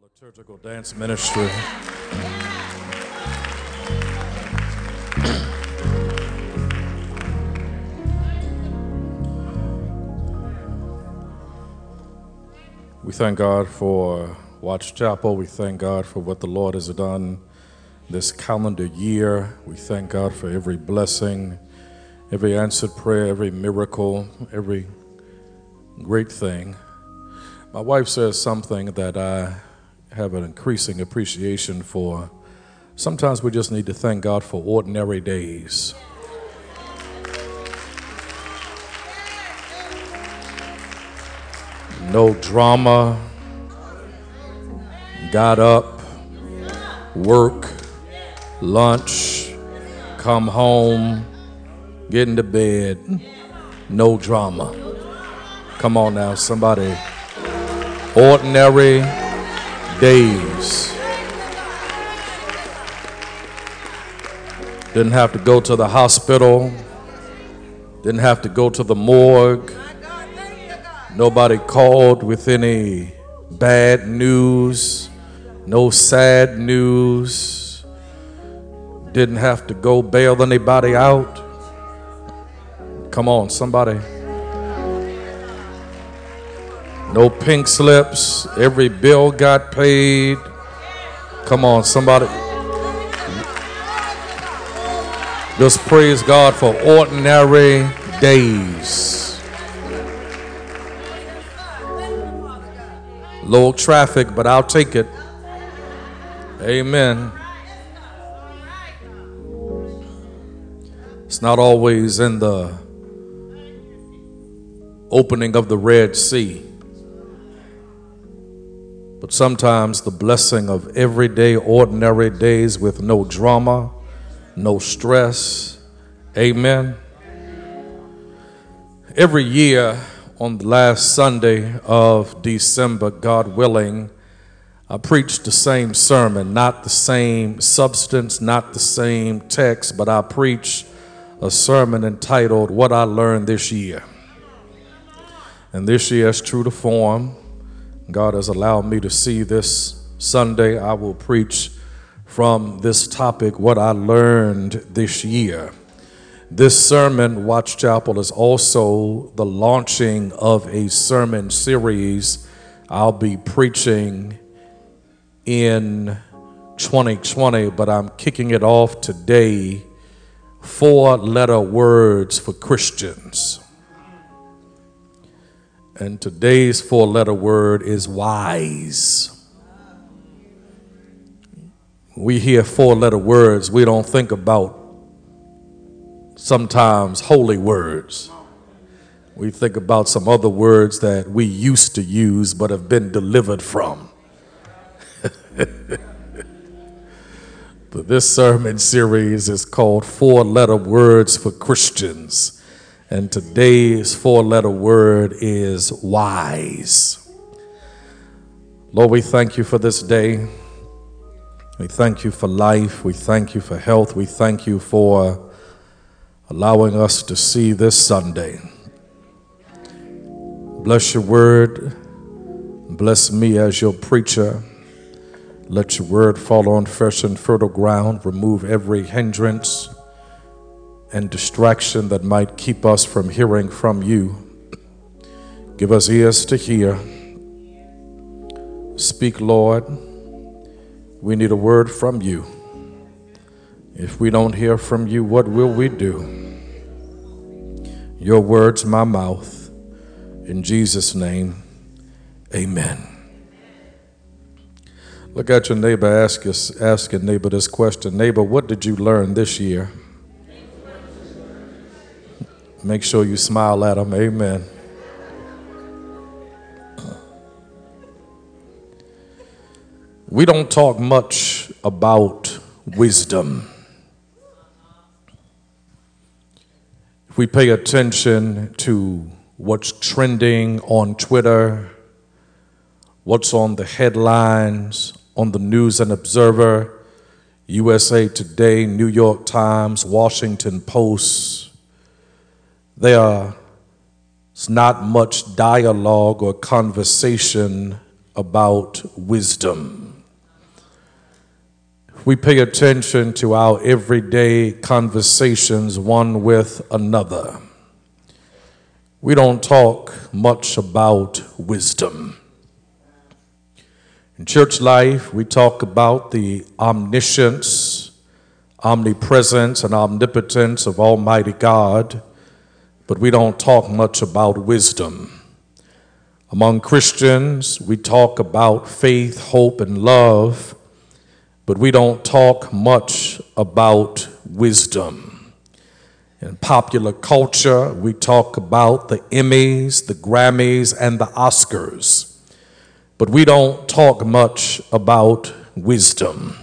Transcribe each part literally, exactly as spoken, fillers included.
Liturgical Dance Ministry. We thank God for Watch Chapel. We thank God for what the Lord has done this calendar year. We thank God for every blessing, every answered prayer, every miracle, every great thing. My wife says something that I have an increasing appreciation for. Sometimes we just need to thank God for ordinary days. No drama, got up, work, lunch, come home, get into bed, no drama. Come on now, somebody. Ordinary days. Didn't have to go to the hospital. Didn't have to go to the morgue. Nobody called with any bad news. No sad news. Didn't have to go bail anybody out. Come on, somebody. No pink slips. Every bill got paid. Come on, somebody. Just praise God for ordinary days. Low traffic, but I'll take it. Amen. It's not always in the opening of the Red Sea. But sometimes the blessing of everyday, ordinary days with no drama, no stress. Amen. Every year on the last Sunday of December, God willing, I preach the same sermon, not the same substance, not the same text, but I preach a sermon entitled, What I Learned This Year. And this year is true to form. God has allowed me to see this Sunday. I will preach from this topic, what I learned this year. This sermon, Watch Chapel, is also the launching of a sermon series I'll be preaching in twenty twenty, but I'm kicking it off today. Four-letter words for Christians. And today's four-letter word is wise. We hear four-letter words, we don't think about sometimes holy words. We think about some other words that we used to use but have been delivered from. But this sermon series is called Four-Letter Words for Christians. And today's four-letter word is wise. Lord, we thank you for this day. We thank you for life. We thank you for health. We thank you for allowing us to see this Sunday. Bless your word. Bless me as your preacher. Let your word fall on fresh and fertile ground. Remove every hindrance and distraction that might keep us from hearing from you. Give us ears to hear. Speak, Lord. We need a word from you. If we don't hear from you, what will we do? Your words, my mouth. In Jesus' name, amen. Look at your neighbor, ask, your, ask your neighbor this question. Neighbor, what did you learn this year? Make sure you smile at them. Amen. We don't talk much about wisdom. If we pay attention to what's trending on Twitter, what's on the headlines, on the News and Observer, U S A Today, New York Times, Washington Post, There's not much dialogue or conversation about wisdom. We pay attention to our everyday conversations one with another. We don't talk much about wisdom. In church life, we talk about the omniscience, omnipresence, and omnipotence of Almighty God, but we don't talk much about wisdom. Among Christians, we talk about faith, hope, and love, but we don't talk much about wisdom. In popular culture, we talk about the Emmys, the Grammys, and the Oscars, but we don't talk much about wisdom.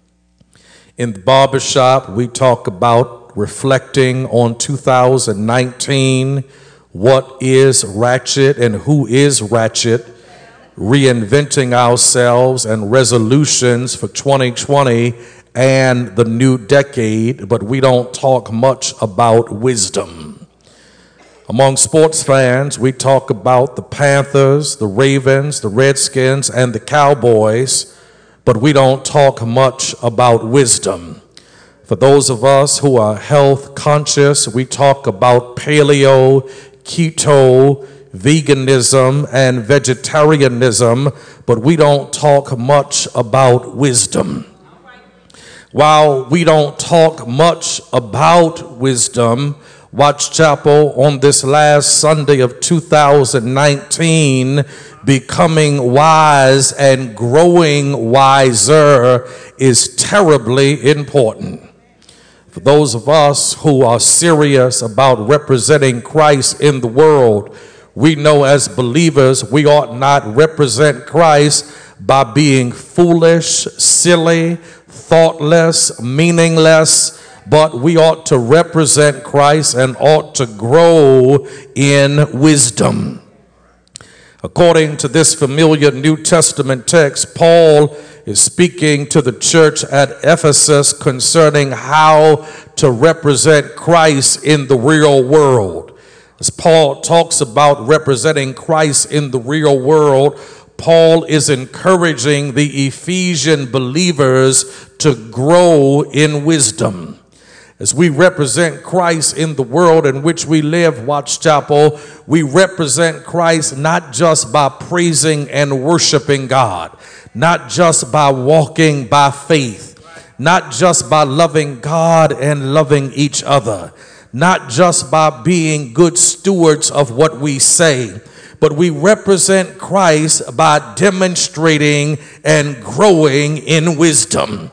In the barbershop, we talk about reflecting on two thousand nineteen, what is ratchet and who is ratchet, reinventing ourselves and resolutions for twenty twenty and the new decade, but we don't talk much about wisdom. Among sports fans, we talk about the Panthers, the Ravens, the Redskins, and the Cowboys, but we don't talk much about wisdom. For those of us who are health conscious, we talk about paleo, keto, veganism, and vegetarianism, but we don't talk much about wisdom. While we don't talk much about wisdom, Watts Chapel on this last Sunday of two thousand nineteen, becoming wise and growing wiser, is terribly important. For those of us who are serious about representing Christ in the world, we know as believers we ought not represent Christ by being foolish, silly, thoughtless, meaningless, but we ought to represent Christ and ought to grow in wisdom. According to this familiar New Testament text, Paul is speaking to the church at Ephesus concerning how to represent Christ in the real world. As Paul talks about representing Christ in the real world, Paul is encouraging the Ephesian believers to grow in wisdom. As we represent Christ in the world in which we live, Watts Chapel, we represent Christ not just by praising and worshiping God, not just by walking by faith, not just by loving God and loving each other, not just by being good stewards of what we say, but we represent Christ by demonstrating and growing in wisdom.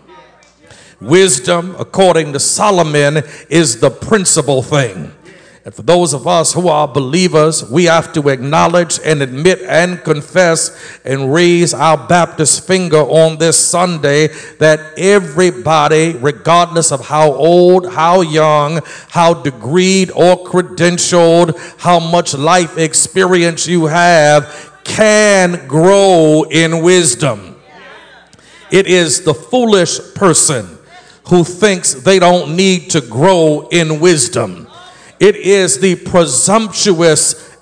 Wisdom, according to Solomon, is the principal thing. And for those of us who are believers, we have to acknowledge and admit and confess and raise our Baptist finger on this Sunday that everybody, regardless of how old, how young, how degreed or credentialed, how much life experience you have, can grow in wisdom. It is the foolish person who thinks they don't need to grow in wisdom. It is the presumptuous,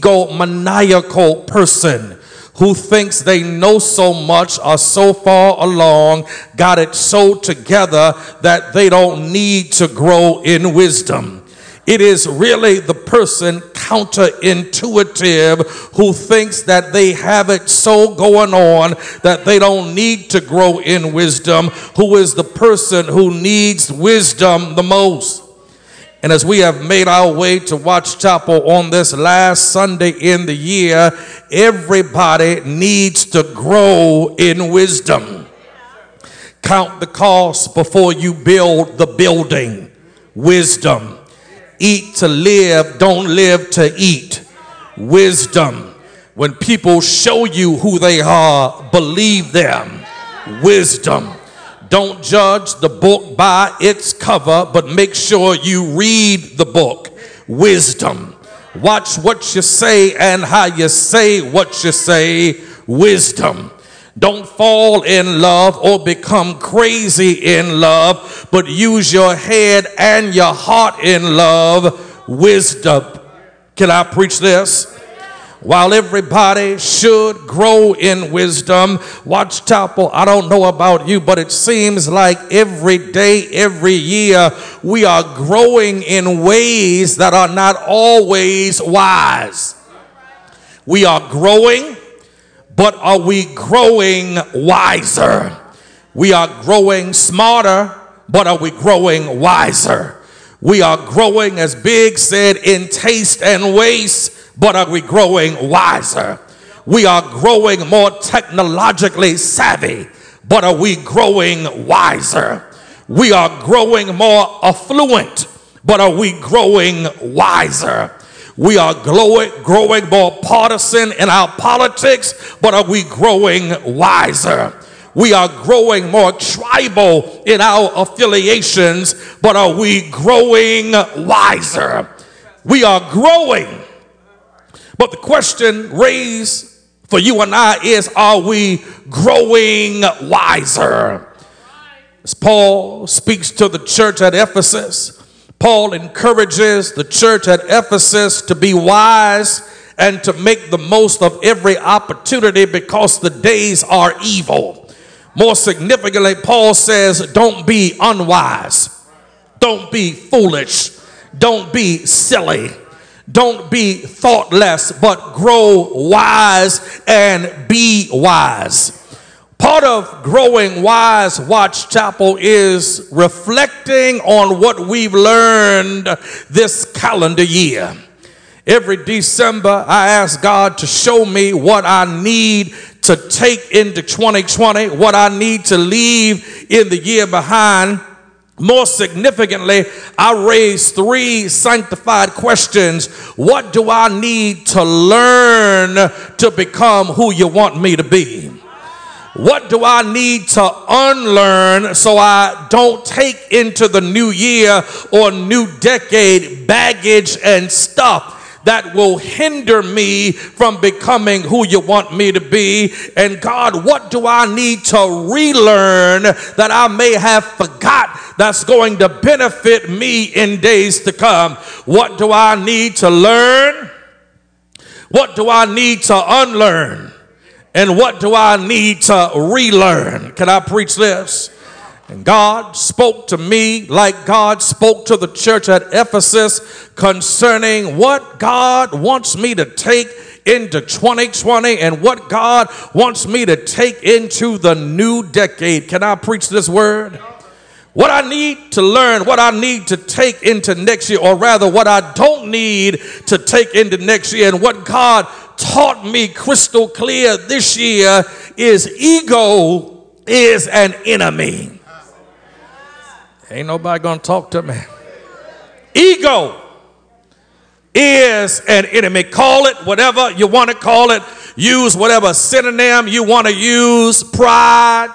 egomaniacal person who thinks they know so much, are so far along, got it so together that they don't need to grow in wisdom. It is really the person counterintuitive who thinks that they have it so going on that they don't need to grow in wisdom, who is the person who needs wisdom the most. And as we have made our way to Watts Chapel on this last Sunday in the year, everybody needs to grow in wisdom. Count the cost before you build the building. Wisdom. Eat to live, don't live to eat. Wisdom. When people show you who they are, believe them. Wisdom. Don't judge the book by its cover, but make sure you read the book. Wisdom. Watch what you say and how you say what you say. Wisdom. Don't fall in love or become crazy in love, but use your head and your heart in love. Wisdom. Can I preach this? While everybody should grow in wisdom, Watch Chapel, I don't know about you, but it seems like every day, every year, we are growing in ways that are not always wise. We are growing, but are we growing wiser? We are growing smarter, but are we growing wiser? We are growing, as Big said, in taste and waste, but are we growing wiser? We are growing more technologically savvy, but are we growing wiser? We are growing more affluent, but are we growing wiser? We are growing, growing more partisan in our politics, but are we growing wiser? We are growing more tribal in our affiliations, but are we growing wiser? We are growing. But the question raised for you and I is, are we growing wiser? As Paul speaks to the church at Ephesus, Paul encourages the church at Ephesus to be wise and to make the most of every opportunity because the days are evil. More significantly, Paul says, don't be unwise. Don't be foolish. Don't be silly. Don't be thoughtless, but grow wise and be wise. Part of growing wise, Watch Chapel, is reflecting on what we've learned this calendar year. Every December, I ask God to show me what I need to take into twenty twenty, what I need to leave in the year behind. More significantly, I raise three sanctified questions. What do I need to learn to become who you want me to be? What do I need to unlearn so I don't take into the new year or new decade baggage and stuff that will hinder me from becoming who you want me to be? And God, what do I need to relearn that I may have forgot that's going to benefit me in days to come? What do I need to learn? What do I need to unlearn? And what do I need to relearn? Can I preach this? And God spoke to me like God spoke to the church at Ephesus concerning what God wants me to take into twenty twenty and what God wants me to take into the new decade. Can I preach this word? What I need to learn, what I need to take into next year, or rather what I don't need to take into next year, and what God taught me crystal clear this year is ego is an enemy. Ain't nobody gonna talk to me. Ego is an enemy. Call it whatever you want to call it. Use whatever synonym you want to use. Pride,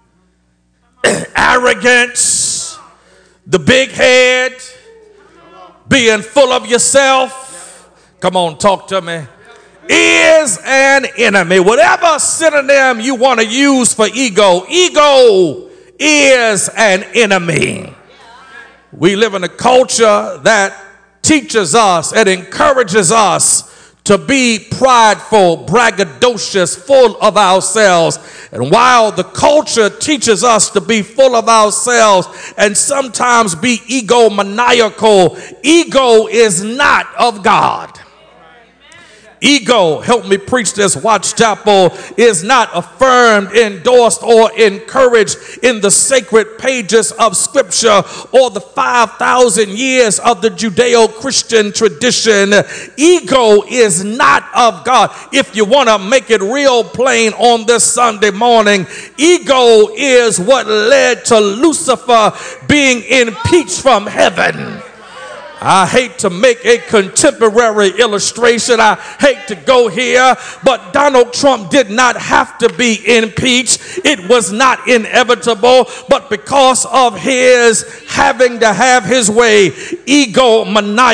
arrogance, the big head, being full of yourself. Come on, talk to me. Is an enemy. Whatever synonym you want to use for ego, ego is an enemy. We live in a culture that teaches us and encourages us to be prideful, braggadocious, full of ourselves. And while the culture teaches us to be full of ourselves and sometimes be egomaniacal, ego is not of God. Ego, help me preach this, Watch Chapel, is not affirmed, endorsed, or encouraged in the sacred pages of Scripture or the five thousand years of the Judeo-Christian tradition. Ego is not of God. If you want to make it real plain on this Sunday morning, ego is what led to Lucifer being impeached from heaven. I hate to make a contemporary illustration. I hate to go here, but Donald Trump did not have to be impeached. It was not inevitable, but because of his having to have his way,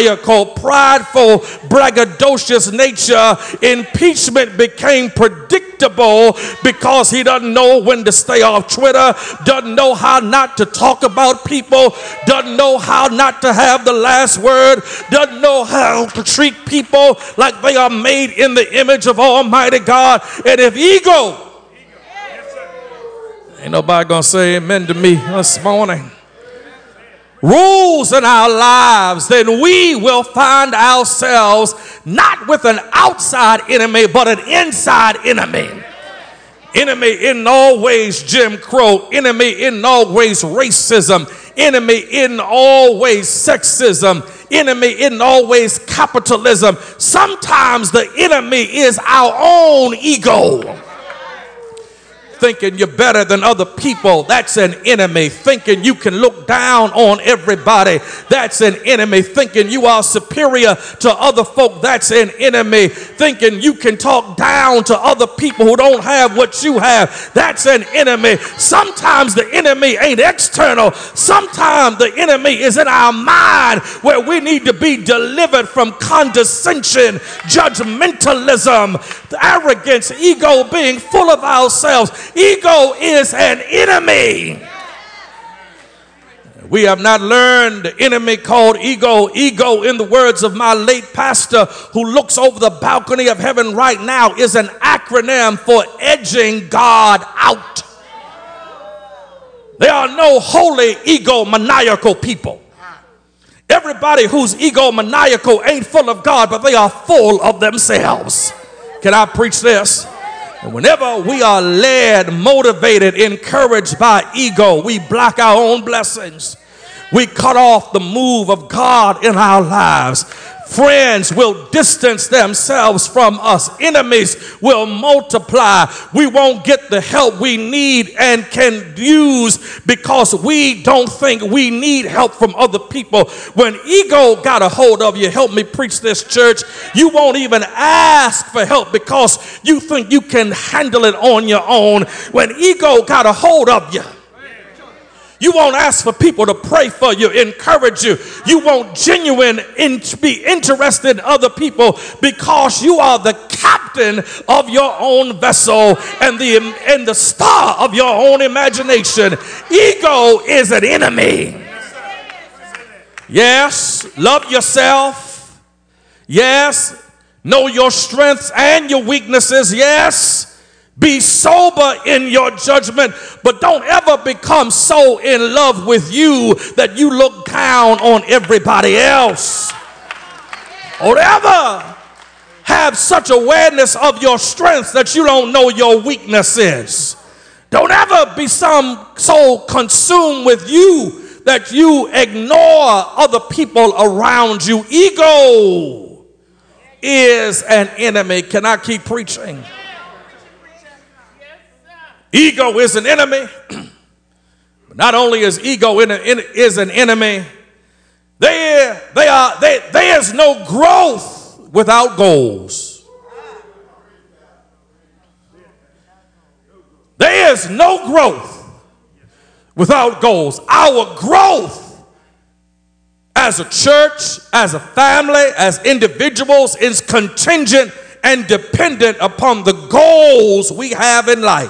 egomaniacal, prideful, braggadocious nature, impeachment became predictable predictable because he doesn't know when to stay off Twitter, doesn't know how not to talk about people, doesn't know how not to have the last word, doesn't know how to treat people like they are made in the image of Almighty God. And if ego, ain't nobody gonna say amen to me this morning, rules in our lives, then we will find ourselves not with an outside enemy, but an inside enemy. Enemy in all ways Jim Crow, enemy in all ways racism, enemy in all ways sexism, enemy in all ways capitalism. Sometimes the enemy is our own ego. Thinking you're better than other people, that's an enemy. Thinking you can look down on everybody, that's an enemy. Thinking you are superior to other folk, that's an enemy. Thinking you can talk down to other people who don't have what you have, that's an enemy. Sometimes the enemy ain't external. Sometimes the enemy is in our mind, where we need to be delivered from condescension, judgmentalism, arrogance, ego, being full of ourselves. Ego is an enemy. We have not learned the enemy called ego. Ego, in the words of my late pastor who looks over the balcony of heaven right now, is an acronym for edging God out. There are no holy egomaniacal people. Everybody who's egomaniacal ain't full of God, but they are full of themselves. Can I preach this? And whenever we are led, motivated, encouraged by ego, we block our own blessings. We cut off the move of God in our lives. Friends will distance themselves from us. Enemies will multiply. We won't get the help we need and can use because we don't think we need help from other people. When ego got a hold of you, help me preach this, church, you won't even ask for help because you think you can handle it on your own. When ego got a hold of you, you won't ask for people to pray for you, encourage you. You won't genuine in, be interested in other people because you are the captain of your own vessel and the, and the star of your own imagination. Ego is an enemy. Yes, love yourself. Yes, know your strengths and your weaknesses. Yes. Be sober in your judgment, but don't ever become so in love with you that you look down on everybody else. Or ever have such awareness of your strengths that you don't know your weaknesses. Don't ever be some so consumed with you that you ignore other people around you. Ego is an enemy. Can I keep preaching? Ego is an enemy. But not only is ego in a, in, is an enemy, there, they are, they, there is no growth without goals. There is no growth without goals. Our growth as a church, as a family, as individuals is contingent and dependent upon the goals we have in life.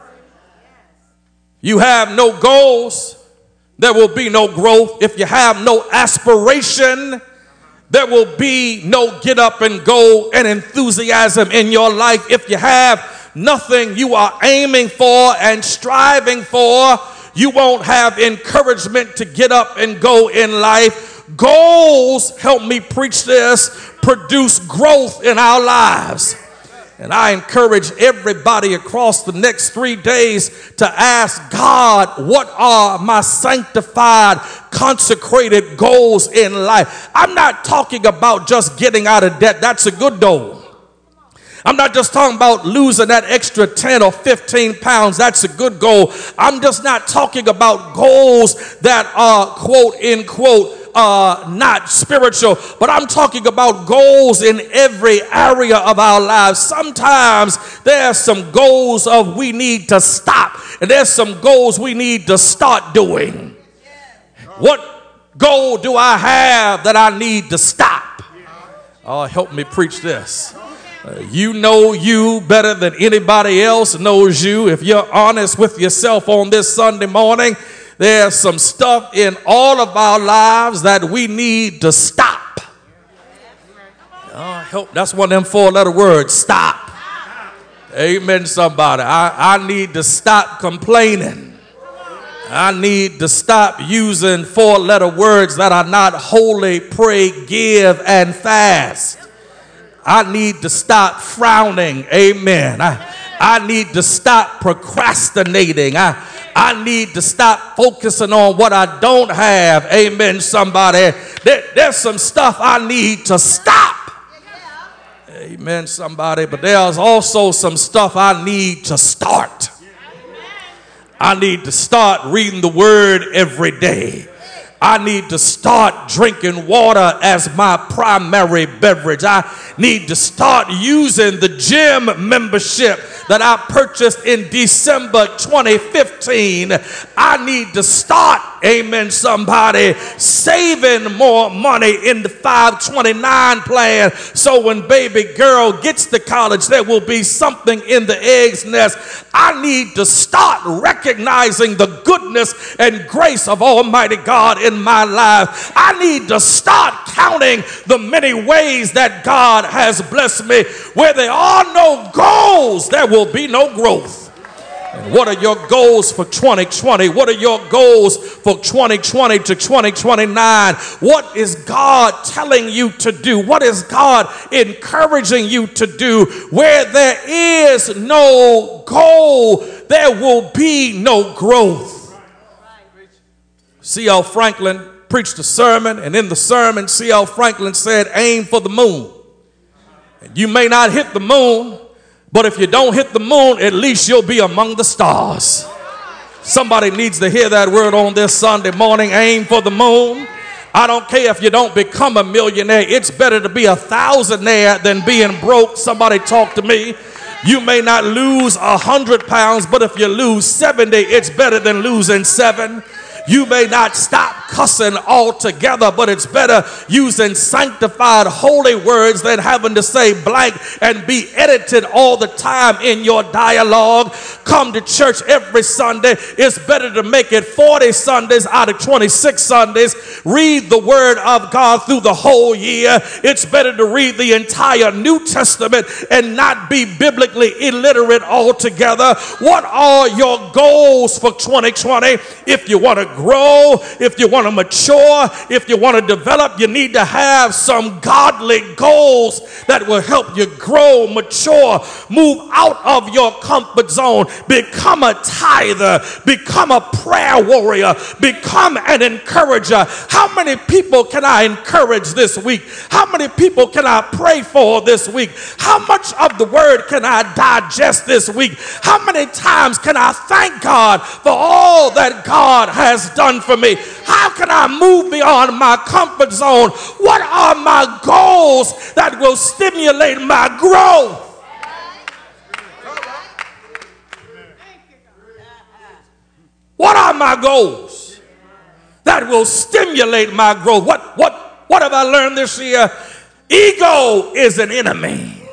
You have no goals, there will be no growth. If you have no aspiration, there will be no get up and go and enthusiasm in your life. If you have nothing you are aiming for and striving for, you won't have encouragement to get up and go in life. Goals, help me preach this, produce growth in our lives. And I encourage everybody across the next three days to ask God, what are my sanctified, consecrated goals in life? I'm not talking about just getting out of debt. That's a good goal. I'm not just talking about losing that extra ten or fifteen pounds. That's a good goal. I'm just not talking about goals that are, quote, unquote, Uh, not spiritual, but I'm talking about goals in every area of our lives. Sometimes there's some goals of we need to stop, and there's some goals we need to start doing. What goal do I have that I need to stop? Oh, help me preach this. Uh, you know you better than anybody else knows you. If you're honest with yourself on this Sunday morning, there's some stuff in all of our lives that we need to stop. Uh, help, that's one of them four-letter words, stop. Amen, somebody. I, I need to stop complaining. I need to stop using four-letter words that are not holy, pray, give, and fast. I need to stop frowning. Amen. I, I need to stop procrastinating. I, I need to stop focusing on what I don't have. Amen, somebody. There, there's some stuff I need to stop. Amen, somebody. But there's also some stuff I need to start. I need to start reading the word every day. I need to start drinking water as my primary beverage. I need to start using the gym membership that I purchased in December twenty fifteen. I need to start, amen, somebody, saving more money in the five twenty-nine plan, so when baby girl gets to college, there will be something in the egg's nest. I need to start recognizing the goodness and grace of Almighty God in my life. I need to start counting the many ways that God has blessed me. Where there are no goals, there will be no growth. And what are your goals for twenty twenty? What are your goals for twenty twenty to twenty twenty-nine? What is God telling you to do? What is God encouraging you to do? Where there is no goal, there will be no growth. C L Franklin preached a sermon, and in the sermon, C L Franklin said, aim for the moon. And you may not hit the moon, but if you don't hit the moon, at least you'll be among the stars. Somebody needs to hear that word on this Sunday morning. Aim for the moon. I don't care if you don't become a millionaire. It's better to be a thousandaire than being broke. Somebody talk to me. You may not lose a hundred pounds, but if you lose seventy, it's better than losing seven. You may not stop cussing altogether, but it's better using sanctified holy words than having to say blank and be edited all the time in your dialogue. Come to church every Sunday. It's better to make it forty Sundays out of twenty-six Sundays. Read the word of God through the whole year. It's better to read the entire New Testament and not be biblically illiterate altogether. What are your goals for twenty twenty? If you want to grow, if you want to mature, if you want to develop, you need to have some godly goals that will help you grow, mature, move out of your comfort zone, become a tither, become a prayer warrior, become an encourager. How many people can I encourage this week? How many people can I pray for this week? How much of the word can I digest this week? How many times can I thank God for all that God has done for me? How can I move beyond my comfort zone? What are my goals that will stimulate my growth? What are my goals that will stimulate my growth? What what what have I learned this year? Ego is an enemy.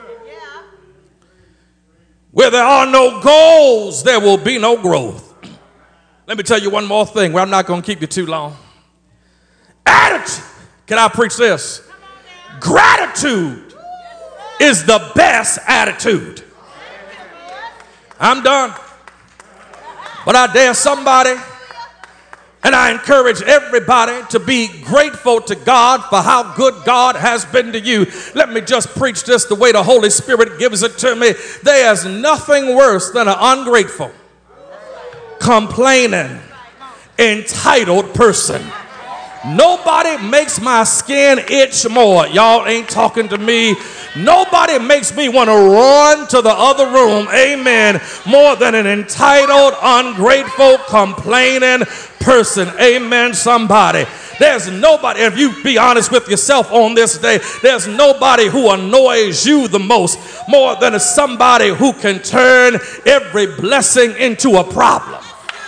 Where there are no goals, there will be no growth. Let me tell you one more thing where I'm not going to keep you too long. Attitude. Can I preach this? Gratitude is the best attitude. I'm done. But I dare somebody, and I encourage everybody to be grateful to God for how good God has been to you. Let me just preach this the way the Holy Spirit gives it to me. There's nothing worse than an ungrateful, complaining, entitled person. Nobody makes my skin itch more. Y'all ain't talking to me. Nobody makes me want to run to the other room, amen, more than an entitled, ungrateful, complaining person. Amen, somebody. There's nobody, if you be honest with yourself on this day, there's nobody who annoys you the most more than somebody who can turn every blessing into a problem.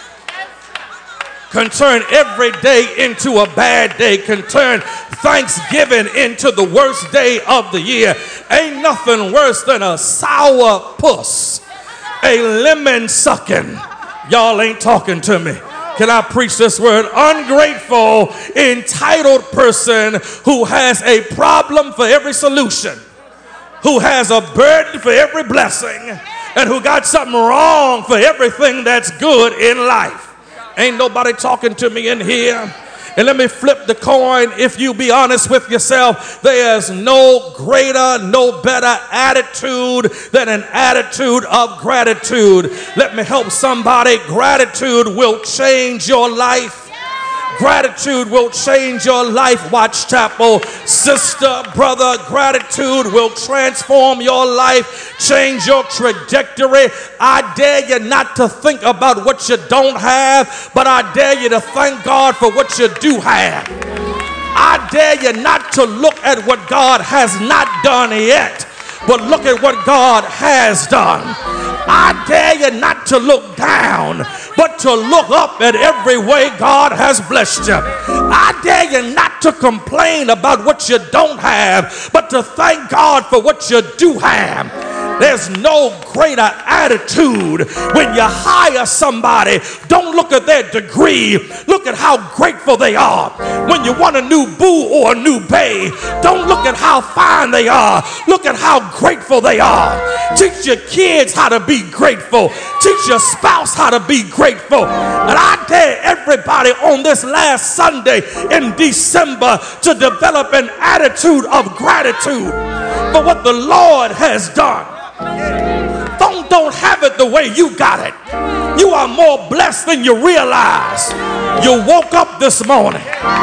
Can turn every day into a bad day, can turn Thanksgiving into the worst day of the year. Ain't nothing worse than a sour puss, a lemon sucking. Y'all ain't talking to me. Can I preach this word? Ungrateful, entitled person who has a problem for every solution, who has a burden for every blessing, and who got something wrong for everything that's good in life. Ain't nobody talking to me in here. And let me flip the coin. If you be honest with yourself, there's no greater, no better attitude than an attitude of gratitude. Let me help somebody. Gratitude will change your life. Gratitude will change your life, Watch Chapel. Sister, brother, gratitude will transform your life, change your trajectory. I dare you not to think about what you don't have, but I dare you to thank God for what you do have. I dare you not to look at what God has not done yet, but look at what God has done. I dare you not to look down, but to look up at every way God has blessed you. I dare you not to complain about what you don't have, but to thank God for what you do have. There's no greater attitude when you hire somebody. Don't look at their degree. Look at how grateful they are. When you want a new boo or a new bae, don't look at how fine they are. Look at how grateful they are. Teach your kids how to be grateful. Teach your spouse how to be grateful. And I dare everybody on this last Sunday in December to develop an attitude of gratitude for what the Lord has done. Don't, don't have it the way you got it. You are more blessed than you realize. You woke up this morning.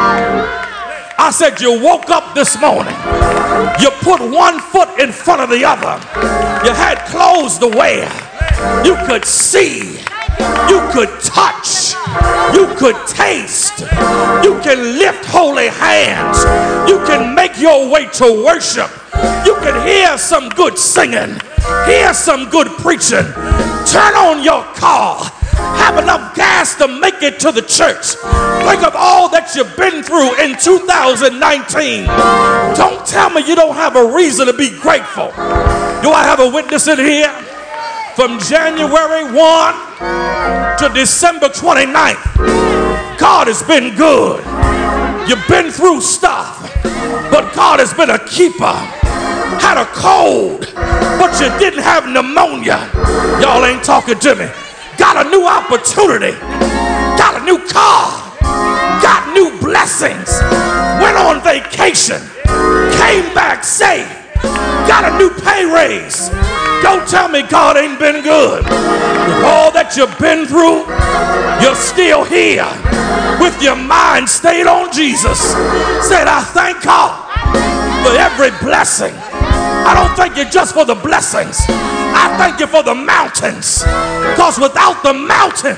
I said you woke up this morning. You put one foot in front of the other. You had clothes to wear. You could see. You could touch. You could taste. You can lift holy hands. You can make your way to worship. You can hear some good singing. Hear some good preaching. Turn on your car. Have enough gas to make it to the church. Think of all that you've been through in two thousand nineteen. Don't tell me you don't have a reason to be grateful. Do I have a witness in here? From January first to December twenty-ninth, God has been good. You've been through stuff, but God has been a keeper. Had a cold, but you didn't have pneumonia. Y'all ain't talking to me. Got a new opportunity. Got a new car. Got new blessings. Went on vacation. Came back safe. Got a new pay raise. Don't tell me God ain't been good. With all that you've been through, you're still here with your mind stayed on Jesus. Said, I thank God for every blessing. I don't thank you just for the blessings. I thank you for the mountains. Because without the mountain,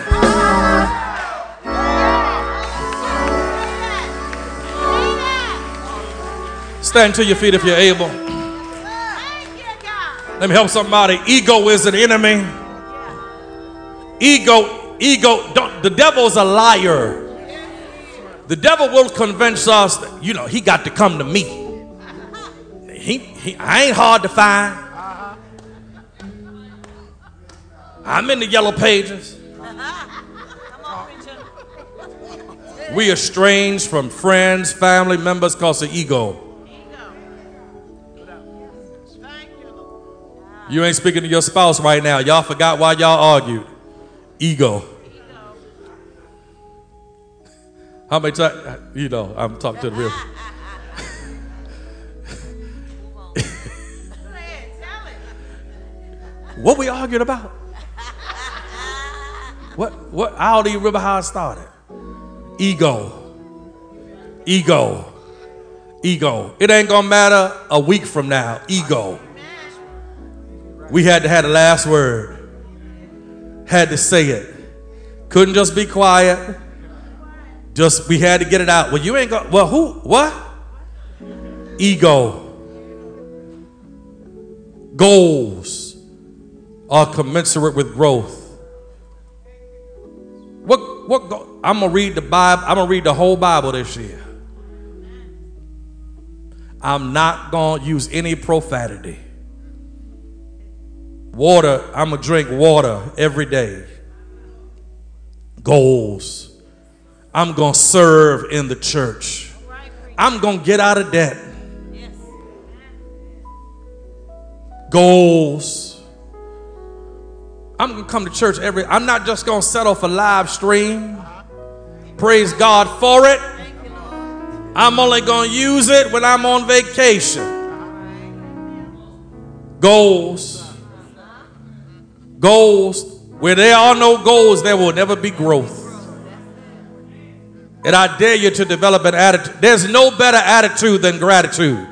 stand to your feet if you're able. Let me help somebody. Ego is an enemy. Ego, ego, don't, the devil's a liar. The devil will convince us that, you know, he got to come to me. He, he, I ain't hard to find. I'm in the yellow pages. We estranged from friends, family members because of ego. You ain't speaking to your spouse right now. Y'all forgot why y'all argued. Ego. How many times? You know, I'm talking to the real. What we arguing about? What? What? I don't even remember how it started. Ego. Ego. Ego. It ain't gonna matter a week from now. Ego. We had to have the last word. Had to say it. Couldn't just be quiet. Just we had to get it out. Well, you ain't gonna. Well, who? What? Ego. Goals are commensurate with growth. What, what, go, I'm going to read the Bible. I'm going to read the whole Bible this year. I'm not going to use any profanity. Water, I'm going to drink water every day. Goals. I'm going to serve in the church. I'm going to get out of debt. Goals. I'm going to come to church every, I'm not just going to settle for live stream. Praise God for it. I'm only going to use it when I'm on vacation. Goals. Goals. Where there are no goals, there will never be growth. And I dare you to develop an attitude. There's no better attitude than gratitude.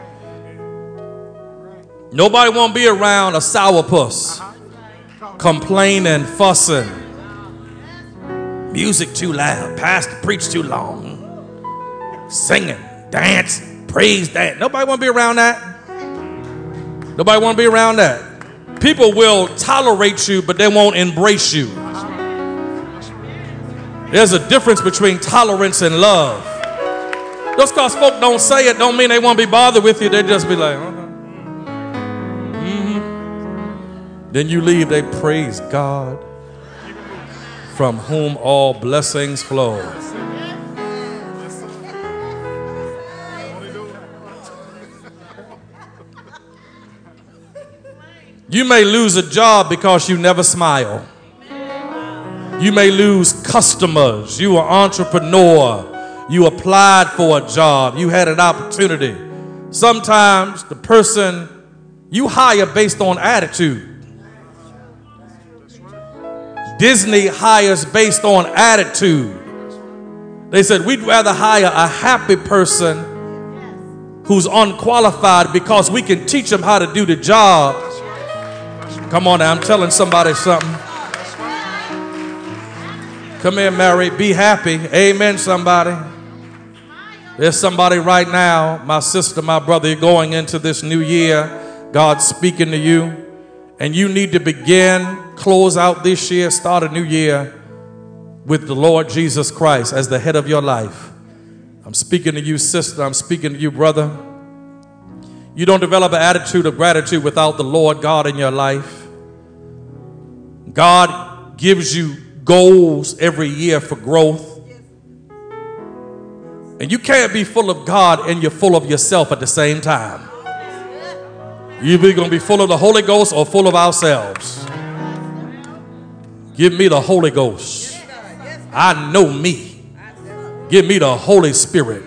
Nobody won't be around a sourpuss, complaining, fussing, music too loud, pastor preach too long, singing, dance, praise dance. Nobody want to be around that. Nobody want to be around that. People will tolerate you, but they won't embrace you. There's a difference between tolerance and love. Just because folk don't say it don't mean they won't be bothered with you. They just be like, okay. Mm-hmm. Then you leave, they praise God, from whom all blessings flow. You may lose a job because you never smile. You may lose customers. You are an entrepreneur. You applied for a job. You had an opportunity. Sometimes the person you hire based on attitude. Disney hires based on attitude. They said, we'd rather hire a happy person who's unqualified because we can teach them how to do the job. Come on now, I'm telling somebody something. Come here, Mary. Be happy. Amen, somebody. There's somebody right now, my sister, my brother, you're going into this new year. God's speaking to you. And you need to begin, close out this year, start a new year with the Lord Jesus Christ as the head of your life. I'm speaking to you, sister. I'm speaking to you, brother. You don't develop an attitude of gratitude without the Lord God in your life. God gives you goals every year for growth. And you can't be full of God and you're full of yourself at the same time. You're either going to be full of the Holy Ghost or full of ourselves. Give me the Holy Ghost. I know me. Give me the Holy Spirit.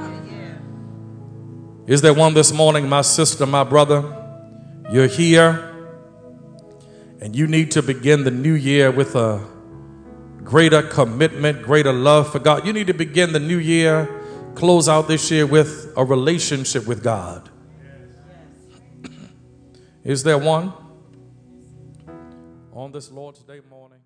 Is there one this morning, my sister, my brother? You're here and you need to begin the new year with a greater commitment, greater love for God. You need to begin the new year, close out this year with a relationship with God. Is there one on this Lord's Day morning?